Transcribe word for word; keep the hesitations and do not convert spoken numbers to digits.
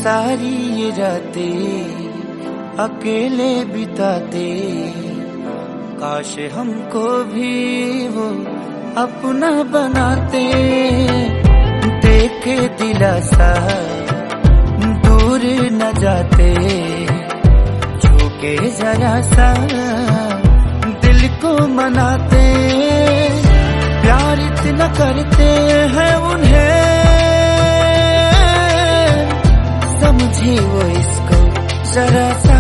सारी ये रातें अकेले बिताते, काश हमको भी वो अपना बनाते। देखे दिलासा दूर न जाते, छूके जरा सा दिल को मनाते। प्यार इतना करते हैं उन्हें, समझे वो इसको जरा सा